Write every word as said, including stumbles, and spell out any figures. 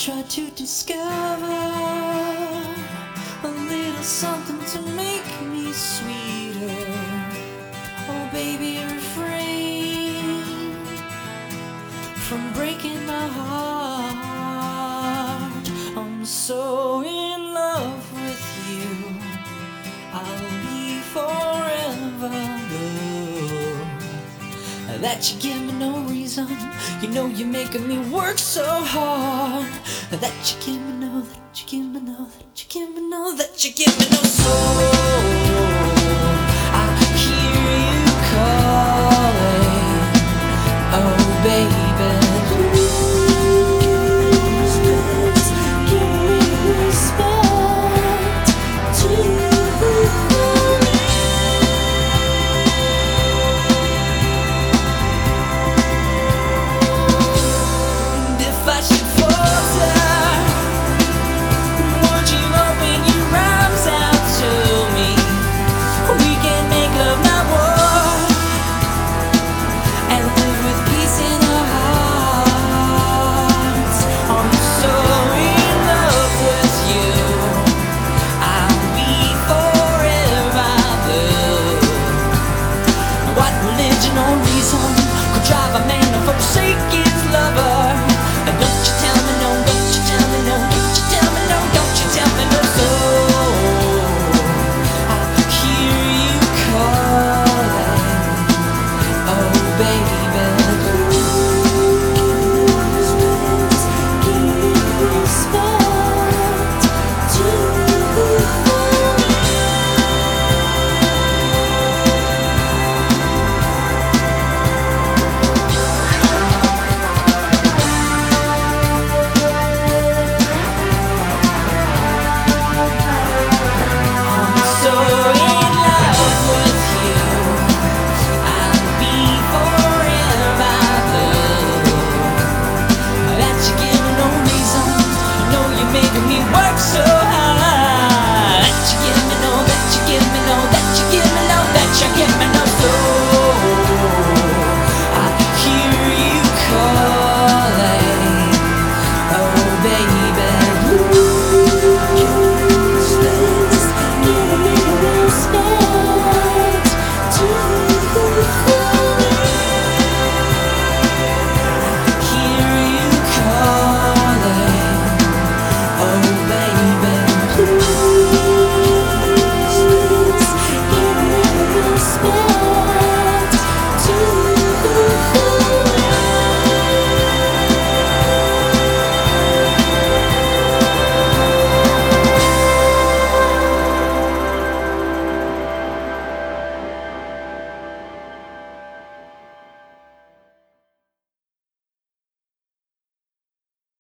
try to discover a little something to make me sweeter. Oh baby, refrain from breaking my heart. I'm so in love with you, I'll be forever blue. That you give me no reason, you know you're making me work so hard. That you give me no, that you give me no, that you give me no, that you give me no soul.